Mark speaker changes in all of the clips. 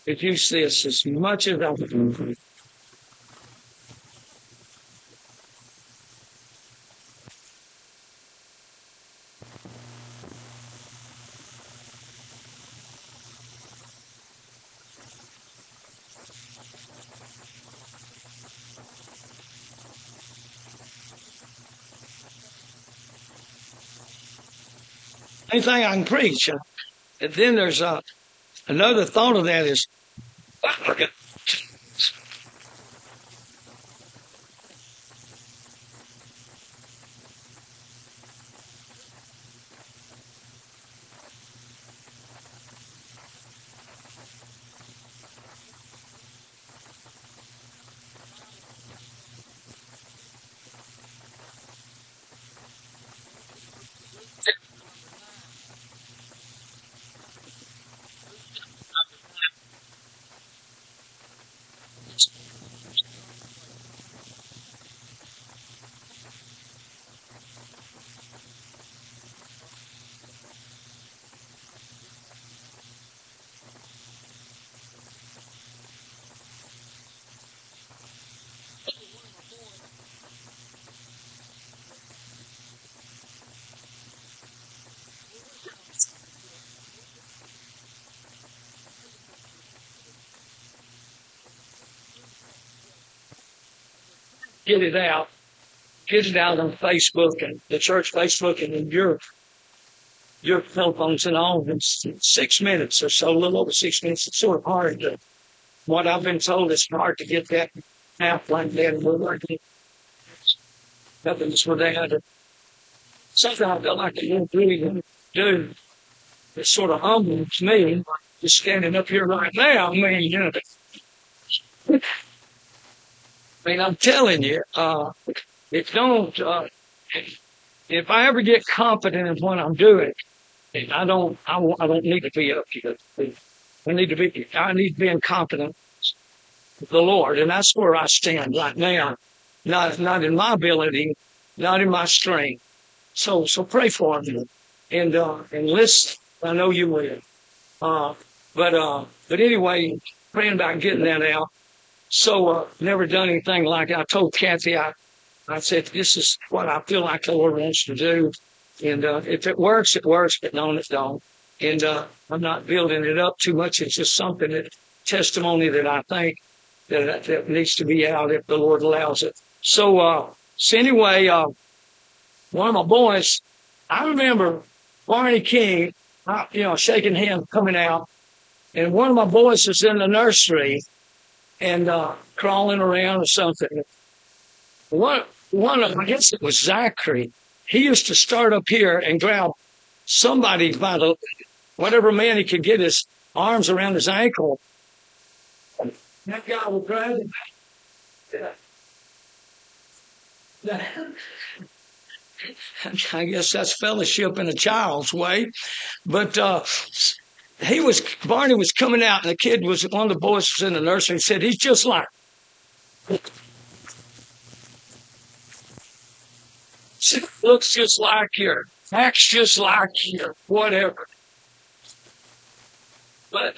Speaker 1: Reduce this as much as I can. Anything I can preach. And then there's another thought of that is, get it out. Get it out on Facebook and the church Facebook and in your telephones and all. It's 6 minutes or so, a little over 6 minutes. It's sort of hard to, what I've been told, it's hard to get that app like that. We're working. Nothing's for that. Something I feel like I really do. It sort of humbles me, just standing up here right now. I'm telling you, if I ever get confident in what I'm doing, I don't need to be up here. I need to be in confidence with the Lord, and that's where I stand right now. Not in my ability, not in my strength. So pray for me, and listen. I know you will. But anyway, praying about getting that out. So, never done anything like I told Kathy. I said, this is what I feel like the Lord wants to do. And, if it works, it works, but no, it don't. And, I'm not building it up too much. It's just something testimony that I think that needs to be out if the Lord allows it. So anyway, one of my boys, I remember Barney King, shaking hands coming out. And one of my boys was in the nursery and crawling around or something. One of I guess it was Zachary. He used to start up here and grab somebody by whatever man he could get his arms around his ankle. That guy would grab him. I guess that's fellowship in a child's way, but Barney was coming out, and one of the boys was in the nursery and said, he's just like, looks just like you, acts just like you, whatever. But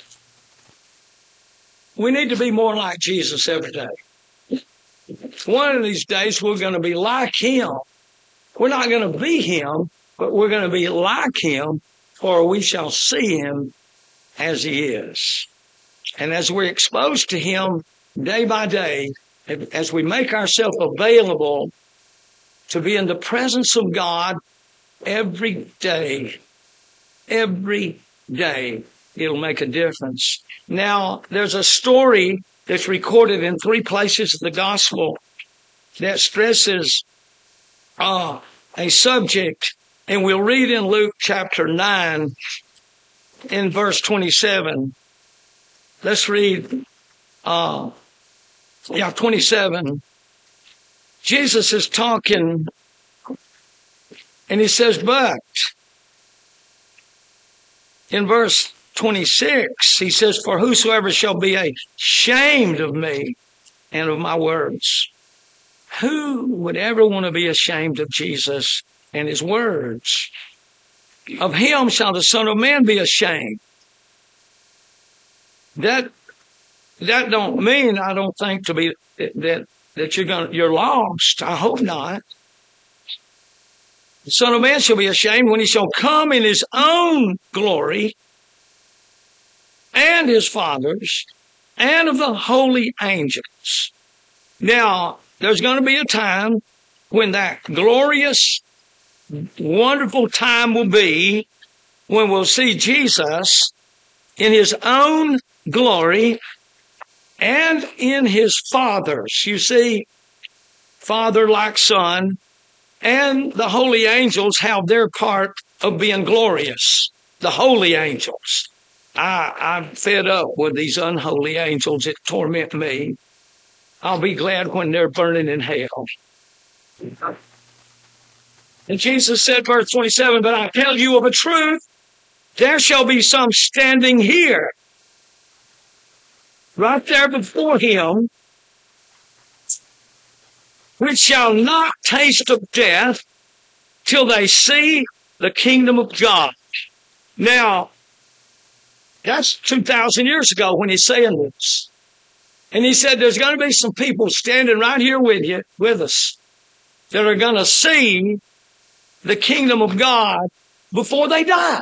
Speaker 1: we need to be more like Jesus every day. One of these days, we're going to be like him. We're not going to be him, but we're going to be like him, for we shall see him as he is. And as we're exposed to him day by day, as we make ourselves available to be in the presence of God every day, it'll make a difference. Now, there's a story that's recorded in 3 places of the gospel that stresses a subject, and we'll read in Luke chapter 9 in verse 27. Let's read 27. Jesus is talking, and he says, but in verse 26, he says, for whosoever shall be ashamed of me and of my words. Who would ever want to be ashamed of Jesus and his words? Of him shall the Son of Man be ashamed. That That don't mean I don't think that you're lost. I hope not. The Son of Man shall be ashamed when he shall come in his own glory and his Father's and of the holy angels. Now, there's going to be a time when that glorious, wonderful time will be when we'll see Jesus in his own glory and in his Father's. You see, Father like Son, and the holy angels have their part of being glorious. The holy angels. I'm fed up with these unholy angels that torment me. I'll be glad when they're burning in hell. And Jesus said, verse 27, but I tell you of a truth, there shall be some standing here, right there before him, which shall not taste of death till they see the kingdom of God. Now, that's 2,000 years ago when he's saying this. And he said there's going to be some people standing right here with us, that are going to see the kingdom of God before they die.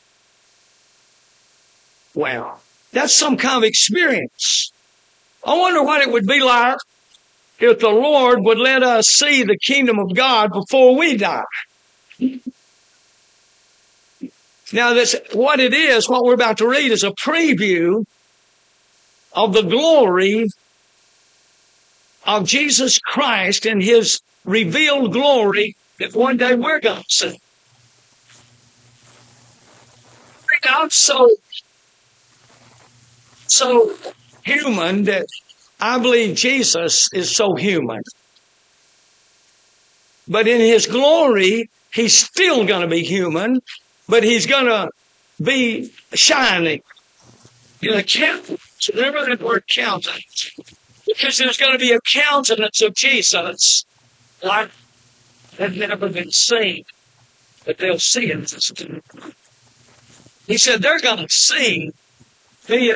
Speaker 1: Wow, that's some kind of experience. I wonder what it would be like if the Lord would let us see the kingdom of God before we die. Now, what we're about to read is a preview of the glory of Jesus Christ and his revealed glory that one day we're going to see. I'm so human that I believe Jesus is so human. But in his glory, he's still going to be human, but he's going to be shining in a countenance. Remember that word countenance. Because there's going to be a countenance of Jesus like had never been seen. But they'll see it. He said they're going to see me.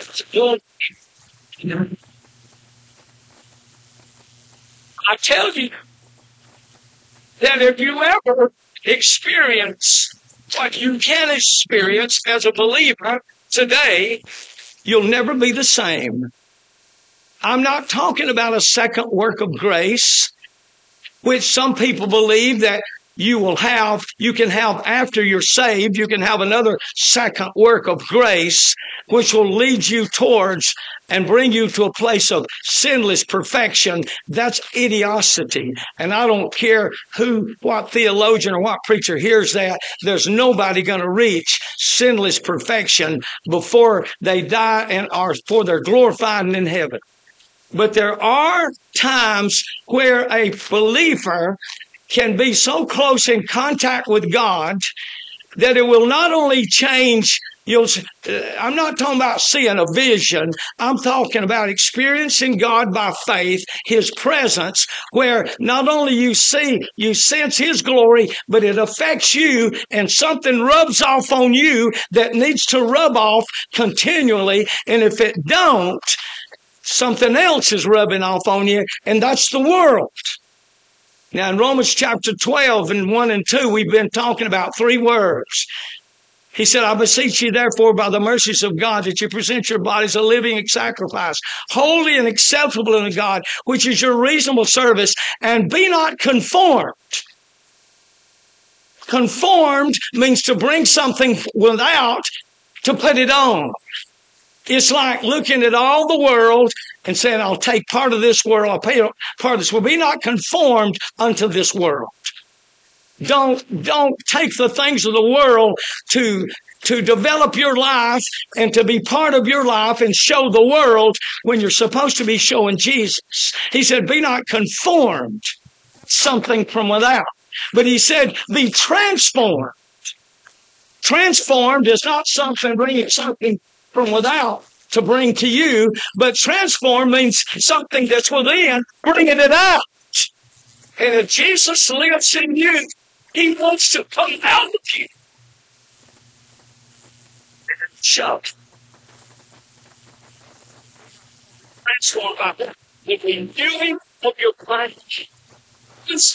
Speaker 1: I tell you that if you ever experience what you can experience as a believer today, you'll never be the same. I'm not talking about a second work of grace, which some people believe that you can have after you're saved. You can have another second work of grace, which will lead you towards and bring you to a place of sinless perfection. That's idiocy. And I don't care what theologian or what preacher hears that. There's nobody going to reach sinless perfection before they die or before they're glorified and in heaven. But there are times where a believer can be so close in contact with God that it will not only change. I'm not talking about seeing a vision. I'm talking about experiencing God by faith, his presence, where not only you sense his glory, but it affects you and something rubs off on you that needs to rub off continually. And if it don't, something else is rubbing off on you, and that's the world. Now, in Romans chapter 12 and 1 and 2, we've been talking about three words. He said, I beseech you, therefore, by the mercies of God, that you present your bodies a living sacrifice, holy and acceptable unto God, which is your reasonable service, and be not conformed. Conformed means to bring something without to put it on. It's like looking at all the world and saying, I'll take part of this world, I'll pay part of this world. Be not conformed unto this world. Don't take the things of the world to develop your life and to be part of your life and show the world when you're supposed to be showing Jesus. He said, be not conformed, something from without. But he said, be transformed. Transformed is not something bringing something from without to bring to you, but transform means something that's within, bringing it out. And if Jesus lives in you, he wants to come out of you. So, transformed by the renewing of your mind. This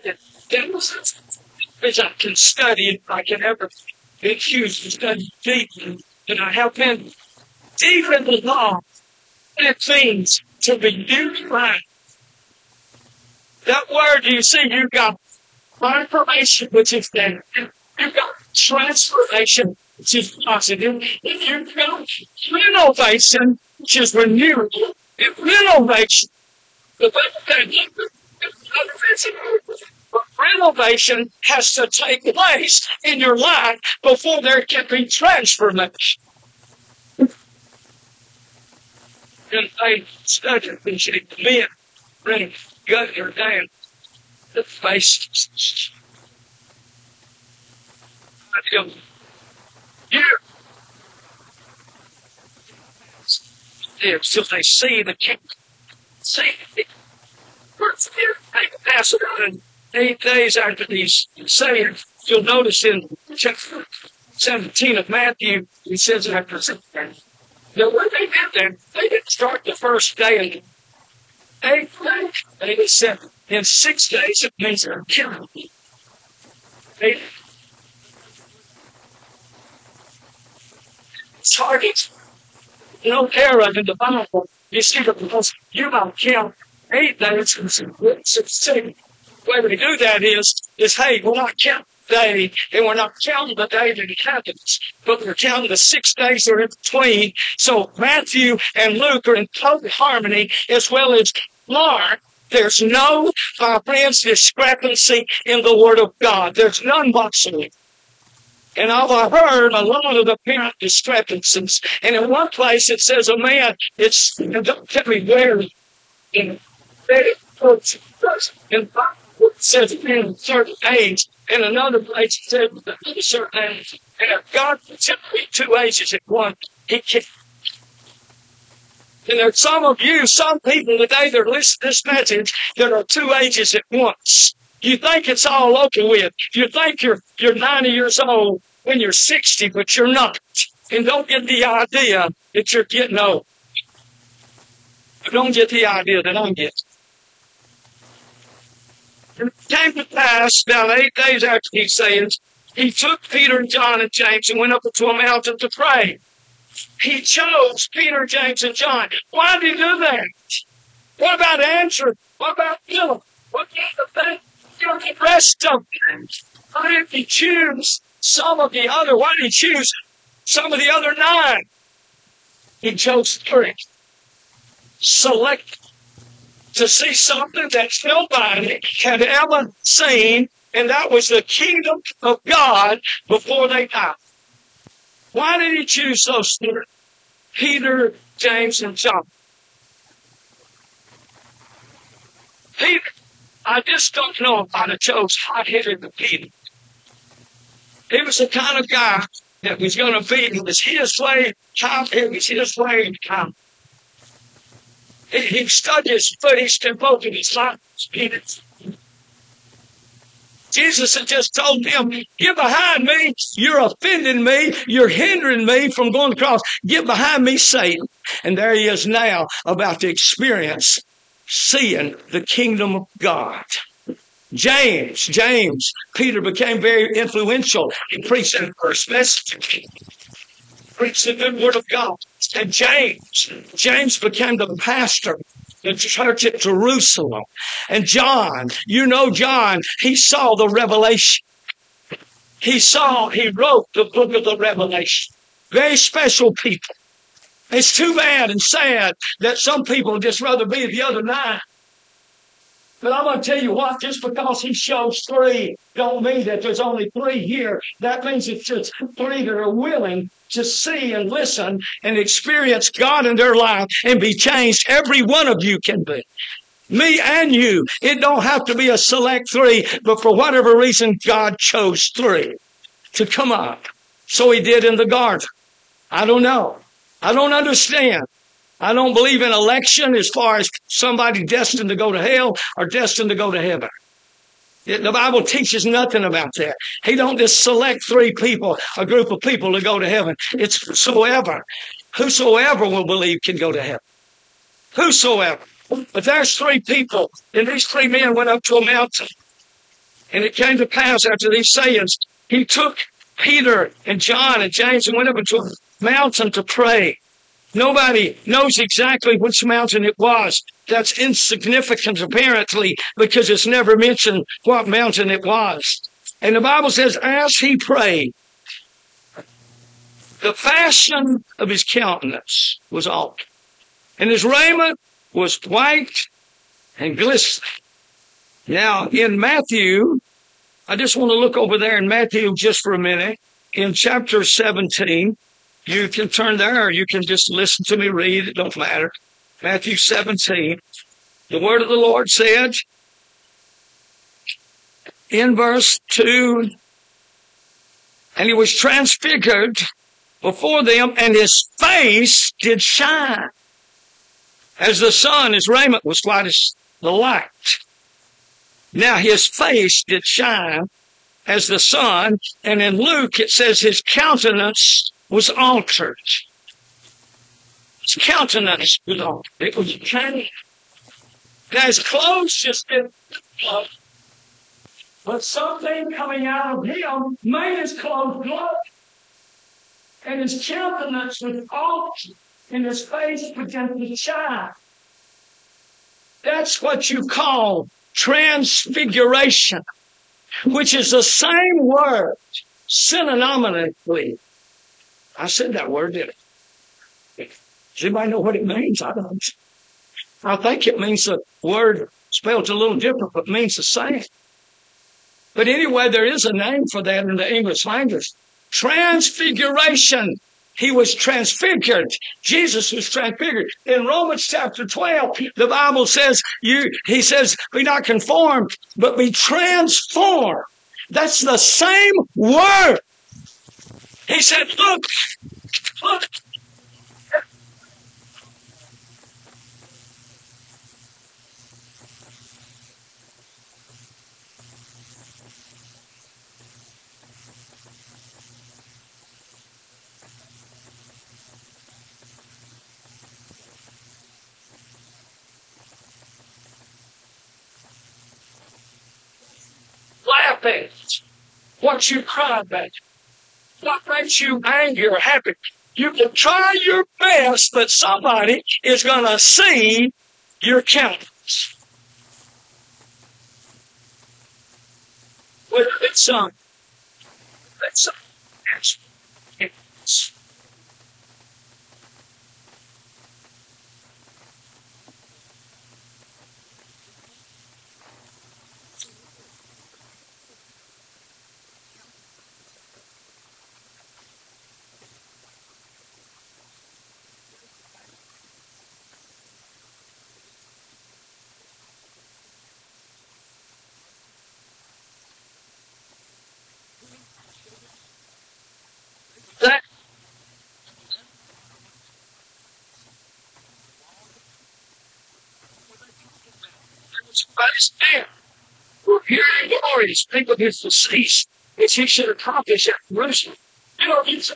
Speaker 1: which I can study if I can ever be accused of studying deeply, and I have been deep in the law. It means to renew your mind. That word, you see, you've got confirmation, which is negative. You've got transformation, which is positive. You've got renovation, which is renewal. Renovation. But renovation has to take place in your life before there can be transformation. And I studied these men bring gut or down the face. So they see the king. See, they pass it on 8 days after these sayings. You'll notice in chapter 17 of Matthew, he says after that when they did that, they didn't start the first day of 8 days. They said in 6 days it means they're killing me. Targets. No error in the Bible. You see, because you about kill 8 days and 6 days. The way we do that is hey, we're not counting the day, and we're not counting the day that it happens, but we're counting the 6 days that are in between. So Matthew and Luke are in total harmony, as well as Mark. There's no, my friends, discrepancy in the Word of God. There's none whatsoever. And I've heard a lot of apparent discrepancies. And in one place it says a man, don't tell me where, it says a man of a certain age. In another place it says a certain age. And if God can tell me 2 ages at once, He can't. And there's some people today that are listening to this message that are 2 ages at once. You think it's all over with. You think you're 90 years old when you're 60, but you're not. And don't get the idea that you're getting old. Don't get the idea that I'm getting. It came to pass, now 8 days after these sayings, he took Peter and John and James and went up into a mountain to pray. He chose Peter, James, and John. Why did he do that? What about Andrew? What about Philip? What about the rest of them? Why did he choose some of the other? Why did he choose some of the other 9? He chose 3. Select to see something that nobody had ever seen, and that was the kingdom of God before they died. Why did he choose those 3? Peter, James, and John. Peter, I just don't know if I'd have chose hot-headed Peter. He was the kind of guy that was going to be, it was his way, it was his way to come. He studied his foot, he devoted his life to Peter. Jesus had just told him, get behind me, you're offending me, you're hindering me from going to the cross. Get behind me, Satan. And there he is now about to experience seeing the kingdom of God. James, Peter became very influential. He preached the first message. Preached the good word of God. And James became the pastor, the church at Jerusalem. And John, John, he saw the revelation. He wrote the book of the Revelation. Very special people. It's too bad and sad that some people would just rather be the other 9. But I'm going to tell you what, just because he shows 3, don't mean that there's only 3 here. That means it's just 3 that are willing to see and listen and experience God in their life and be changed. Every one of you can be. Me and you. It don't have to be a select 3, but for whatever reason, God chose 3 to come up. So he did in the garden. I don't know. I don't understand. I don't believe in election as far as somebody destined to go to hell or destined to go to heaven. The Bible teaches nothing about that. He don't just select 3 people, a group of people to go to heaven. It's whosoever will believe can go to heaven. Whosoever. But there's three people, and these three men went up to a mountain. And it came to pass after these sayings, he took Peter and John and James and went up into a mountain to pray. Nobody knows exactly which mountain it was. That's insignificant, apparently, because it's never mentioned what mountain it was. And the Bible says, as he prayed, the fashion of his countenance was altered, and his raiment was white and glistening. Now, in Matthew, I just want to look over there in Matthew just for a minute. In chapter 17, you can turn there or you can just listen to me read. It don't matter. Matthew 17, the word of the Lord said in verse 2, and he was transfigured before them, and his face did shine as the sun. His raiment was white as the light. Now his face did shine as the sun, and in Luke it says his countenance was altered. His countenance was altered. It was changed. Now his clothes just didn't glow, but something coming out of him made his clothes glow, and his countenance was altered, and his face began to shine. That's what you call transfiguration, which is the same word synonymically. I said that word, didn't I? Does anybody know what it means? I don't. I think it means the word spelled a little different, but means the same. But anyway, there is a name for that in the English language. Transfiguration. He was transfigured. Jesus was transfigured. In Romans chapter 12, the Bible says, he says, be not conformed, but be transformed. That's the same word. He said, look. Laugh at what you cry about. What makes you angry or happy? You can try your best, but somebody is going to see your countenance. Whether it's some, that somebody's there. We're hearing glories. Think of his decease, which he should accomplish at Jerusalem. You know, it's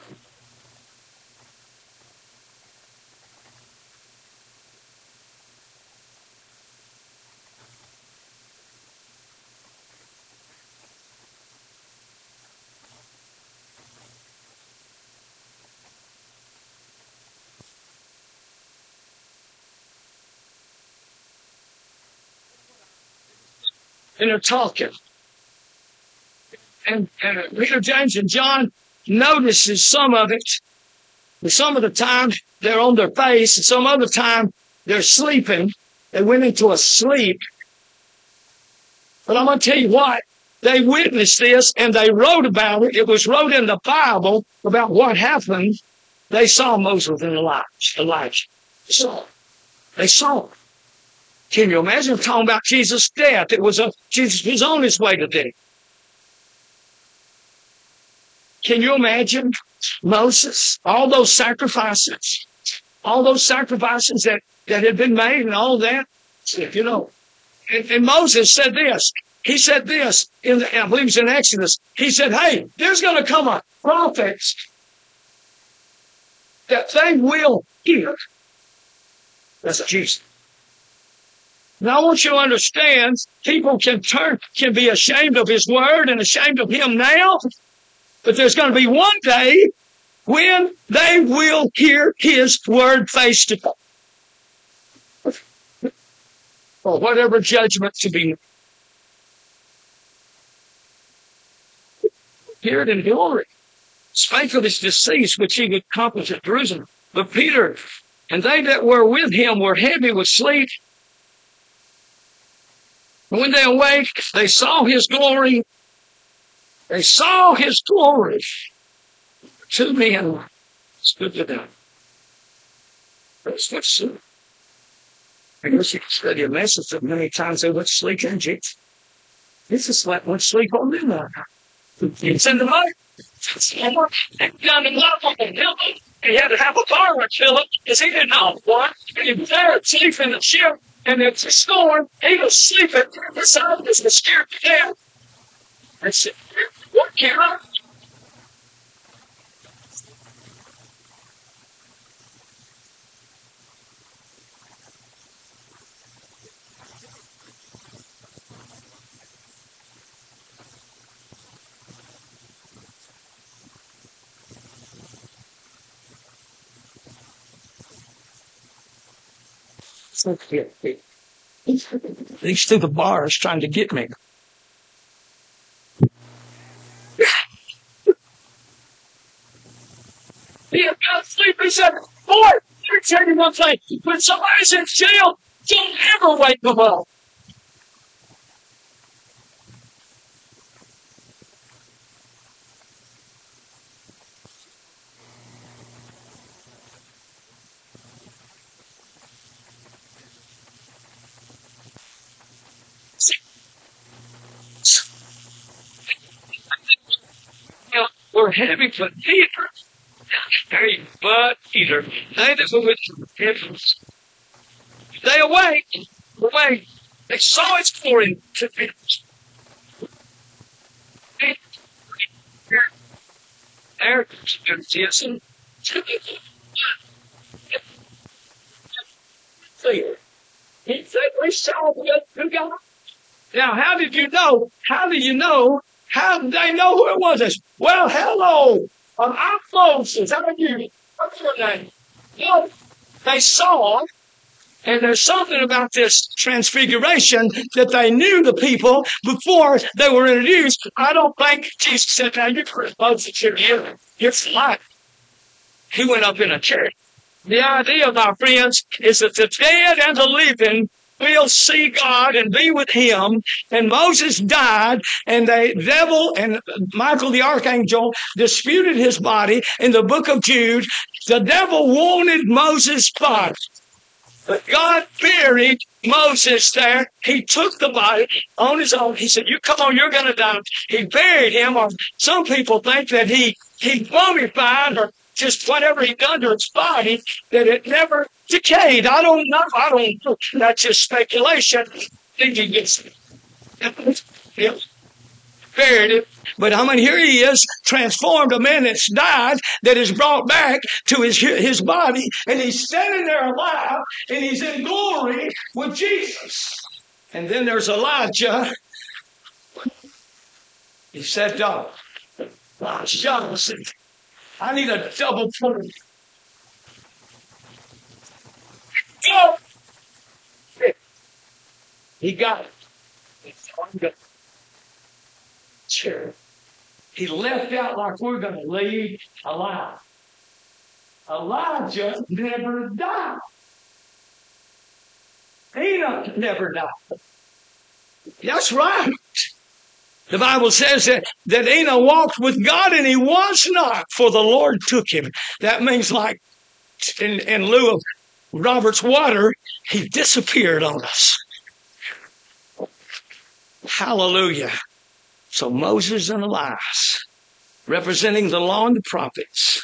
Speaker 1: and they're talking. And Peter, James, and John notices some of it. And some of the time they're on their face, and some other time they're sleeping. They went into a sleep. But I'm going to tell you what, they witnessed this and they wrote about it. It was wrote in the Bible about what happened. They saw Moses and Elijah. They saw it. Can you imagine talking about Jesus' death? Jesus was on his way to death. Can you imagine Moses? All those sacrifices that had been made and all that. You know, and Moses said this. He said this, I believe it's in Exodus. He said, hey, there's going to come a prophet that they will hear. That's Jesus. Now I want you to understand, people can be ashamed of his word and ashamed of him now, but there's going to be one day when they will hear his word face to face, or whatever judgment to be appeared in glory, spake of his decease, which he would accomplish at Jerusalem. But Peter and they that were with him were heavy with sleep. And when they awake, they saw his glory. They saw his glory. Two men stood to them. That's what's I guess you can study a message that many times they went to sleep in Jesus. Jesus went to sleep on them. It's in the Bible. And down the bottom of the hill, he had to have a car with Philip because he didn't have one. And he was there asleep in the ship, and it's a storm. He was sleeping. His son was scared to death. I said, "What can I?" He's through the bars trying to get me. He had got sleep. He said, "Boy, let me tell you one thing. When somebody's in jail, don't ever wake them up." We're heavy but Peter. But Peter. They that were with him. They awake. They saw his glory to Peter. There, Jason. He said, "We saw who got." Now, how did you know? How do you know? How did they know who it was? Well, hello. I'm Moses. How are you? What's your name? Well, they saw, and there's something about this transfiguration that they knew the people before they were introduced. I don't think Jesus said, "Now you're supposed to here. You're fine." He went up in a chair. The idea, my friends, is that the dead and the living will see God and be with him. And Moses died, and the devil and Michael the archangel disputed his body. In the book of Jude, the devil wanted Moses' body, but God buried Moses there. He took the body on his own. He said, "You come on, you're going to die." He buried him. Or some people think that he mummified, or just whatever he done to his body, that it never decayed. I don't know. That's just speculation. Think he gets buried it. But here he is, transformed, a man that's died, that is brought back to his body, and he's standing there alive, and he's in glory with Jesus. And then there's Elijah. He said, "Jonathan, I need a double portion." Go! He got it. Sure. He left out like we're going to leave alive. Elijah never died. Enoch never died. That's right. The Bible says that Enoch walked with God and he was not, for the Lord took him. That means, like in lieu of Robert's water, he disappeared on us. Hallelujah. So Moses and Elias, representing the law and the prophets.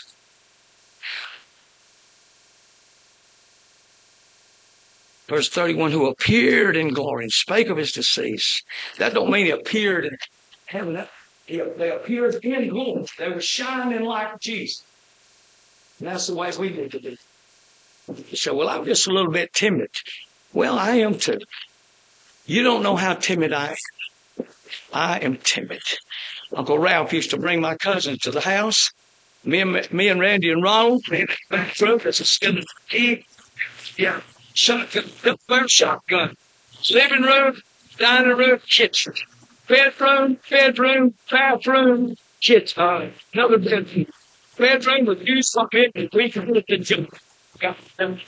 Speaker 1: Verse 31, who appeared in glory and spake of his decease. That don't mean he appeared in heaven. They appeared in glory. They were shining like Jesus. And that's the way we need to be. You say, well, I'm just a little bit timid. Well, I am too. You don't know how timid I am. I am timid. Uncle Ralph used to bring my cousins to the house. Me and Randy and Ronald in the bathroom. There's a skeleton key. Yeah. Shotgun. First shotgun. Living room, dining room, kitchen. Bedroom, bathroom, kitchen. Another bedroom. Bedroom with use of it, and we can put the junk. Got them.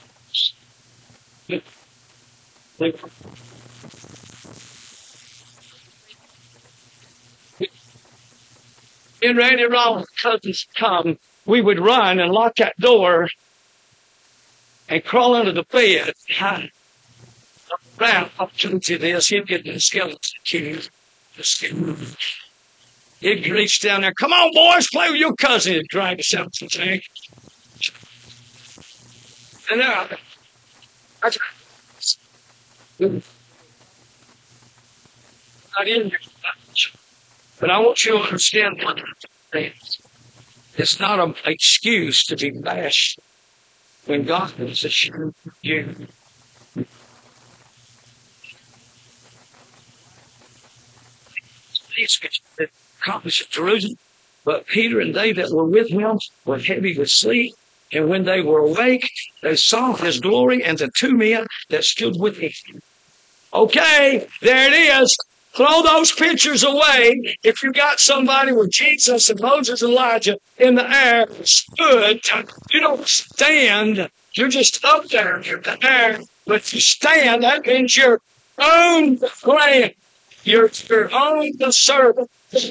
Speaker 1: And Randy Rollins' cousins come, we would run and lock that door and crawl under the bed. Round opportunity this, he'd get the skeleton key. He'd reach down there, come on, boys, play with your cousin. He'd drag us out to the tank. And I didn't. But I want you to understand one thing. It's not an excuse to be bashed when God is assuring you. These accomplished at Jerusalem, but Peter and they that were with him were heavy with sleep. And when they were awake, they saw his glory and the two men that stood with him. Okay, there it is. Throw those pictures away. If you got somebody with Jesus and Moses and Elijah in the air, stood, you don't stand. You're just up there in the air. But if you stand, that means you're on the ground. You're on the servant.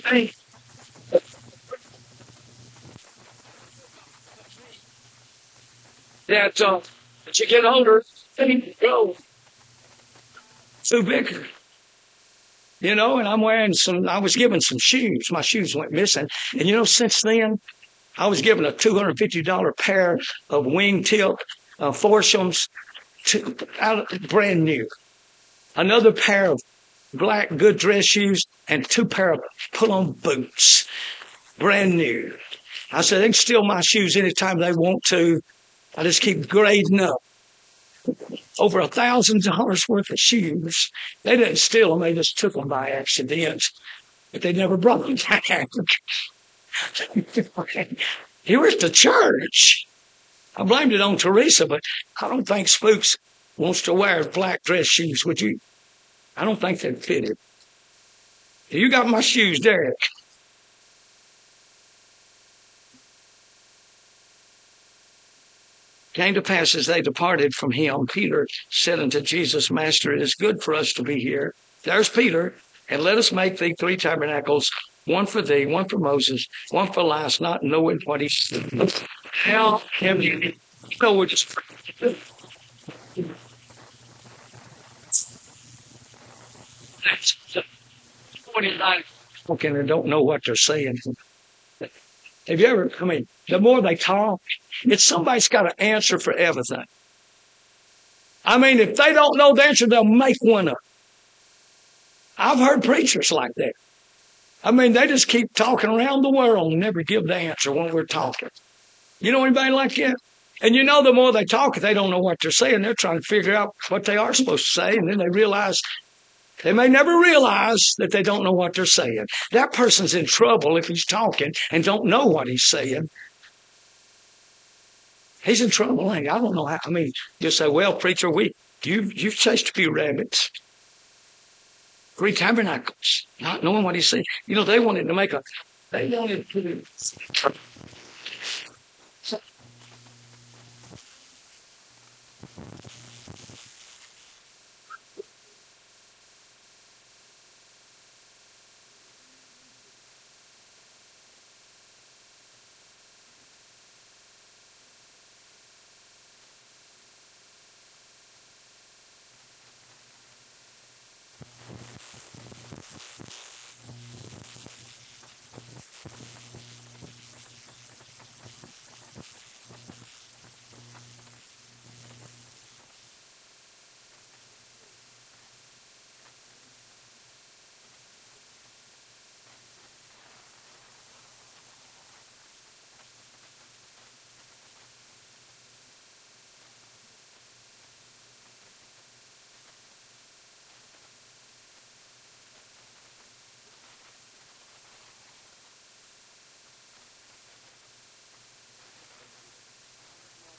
Speaker 1: That as you get older, things go too bigger. You know, and I'm wearing I was given some shoes. My shoes went missing. And you know, since then, I was given a $250 pair of wingtip Forshams, brand new. Another pair of black good dress shoes and 2 pair of pull-on boots, brand new. I said, they can steal my shoes anytime they want to. I just keep grading up. Over $1,000 worth of shoes. They didn't steal them. They just took them by accident. But they never brought them back. He was at the church. I blamed it on Teresa, but I don't think Spooks wants to wear black dress shoes, would you? I don't think they'd fit him. You got my shoes, Derek. Came to pass as they departed from him, Peter said unto Jesus, Master, it is good for us to be here. There's Peter. And let us make thee 3 tabernacles, one for thee, one for Moses, one for Elias, not knowing what he said. How can you know we're just talking and don't know what they're saying. Have you ever, the more they talk, it's somebody's got an answer for everything. If they don't know the answer, they'll make one up. I've heard preachers like that. They just keep talking around the world and never give the answer when we're talking. You know anybody like that? And you know, the more they talk, they don't know what they're saying. They're trying to figure out what they are supposed to say, and then they may never realize that they don't know what they're saying. That person's in trouble if he's talking and don't know what he's saying. He's in trouble, ain't he? I don't know how. You say, well, preacher, you've chased a few rabbits. 3 tabernacles, not knowing what he's saying. You know, they wanted to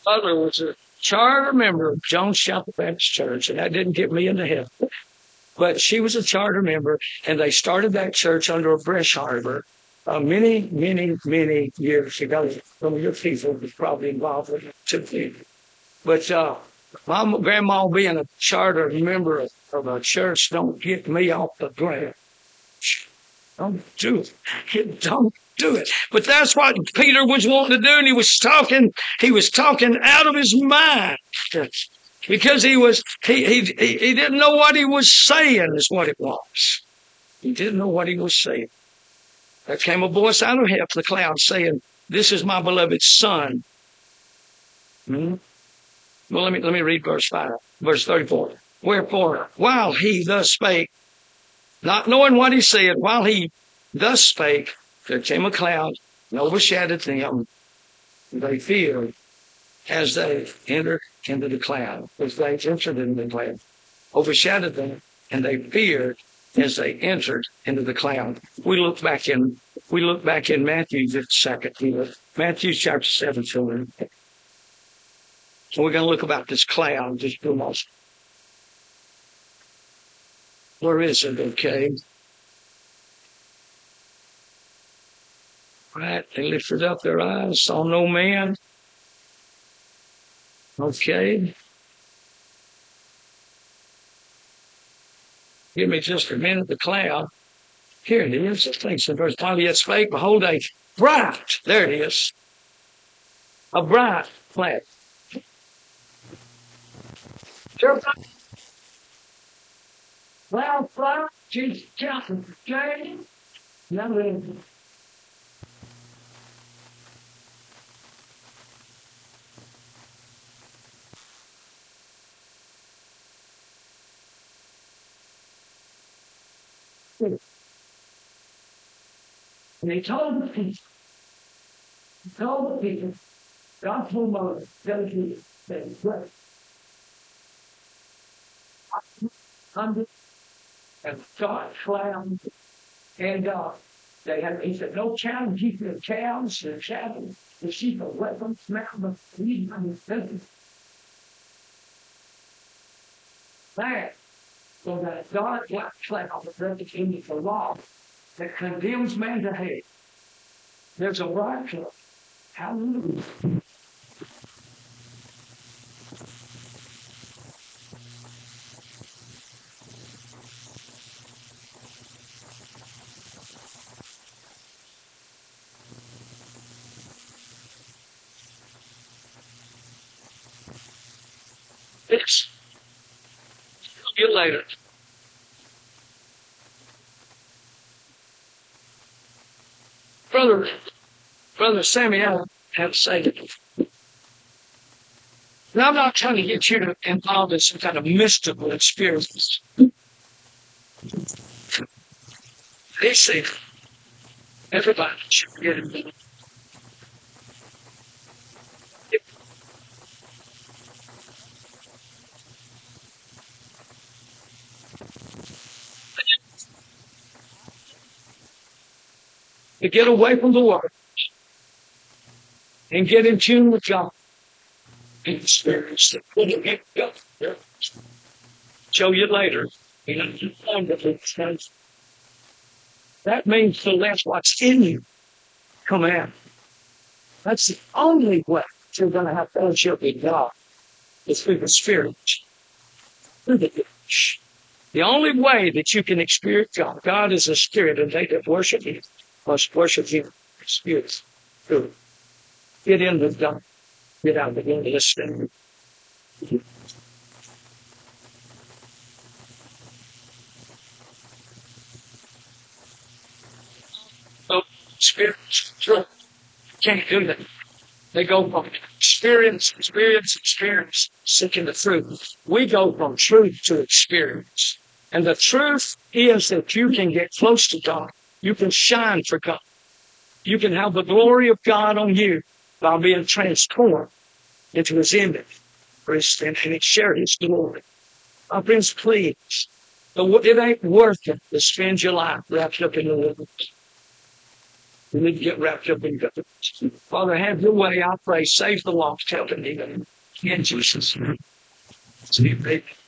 Speaker 1: mother was a charter member of Jones Chapel Baptist Church, and that didn't get me into heaven. But she was a charter member, and they started that church under a Bresh Harbor many, many, many years ago. Some of your people was probably involved with it too. But my grandma being a charter member of a church don't get me off the ground. Don't do it. Don't do it. But that's what Peter was wanting to do, and he was talking out of his mind. Because he didn't know what he was saying is what it was. He didn't know what he was saying. There came a voice out of heaven, the cloud, saying, "This is my beloved son." Hmm? Well, let me read verse 34. Wherefore, while he thus spake, not knowing what he said, while he thus spake, there came a cloud and overshadowed them. They feared as they entered into the cloud. As they entered into the cloud, overshadowed them, and they feared as they entered into the cloud. We look back in Matthew the second here, Matthew chapter 7, children. So we're going to look about this cloud just for a moment. Where is it? Okay. Right. They lifted up their eyes, saw no man. Okay. Give me just a minute, the cloud. Here it is. I think in verse 5, yet spake, behold, a bright, there it is, a bright cloud. Well, fire, Jesus, chapter 13. And he told the people, God told Moses, dedicated, that he prayed. Hundred and God clown and God. They had, he said, no challenge, keep the cows, the cattle, the sheep, the weapons, smell the meat, and the business. That, so that dark black cloud that represents the law that condemns man to hate. There's a bright cloud. Hallelujah. This. See you later. Brother Sammy, I have to say that. Now, I'm not trying to get you to involve in some kind of mystical experience. They say everybody should get it. To get away from the world and get in tune with God and experience it. Show you later. That means to let what's in you come out. That's the only way you're going to have fellowship with God. Is through the Spirit. Through the church. The only way that you can experience God, God is a spirit, and they that worship Him must worship Him in spirit. Get in with God. Get out again to the Spirit. So, spirit, can't do that. They go from experience, seeking the truth. We go from truth to experience. And the truth is that you can get close to God. You can shine for God. You can have the glory of God on you by being transformed into His image and share His glory. My friends, please, it ain't worth it to spend your life wrapped up in the wilderness. We need to get wrapped up in God. Father, have your way. I pray. Save the lost. Help them even. In Jesus' name.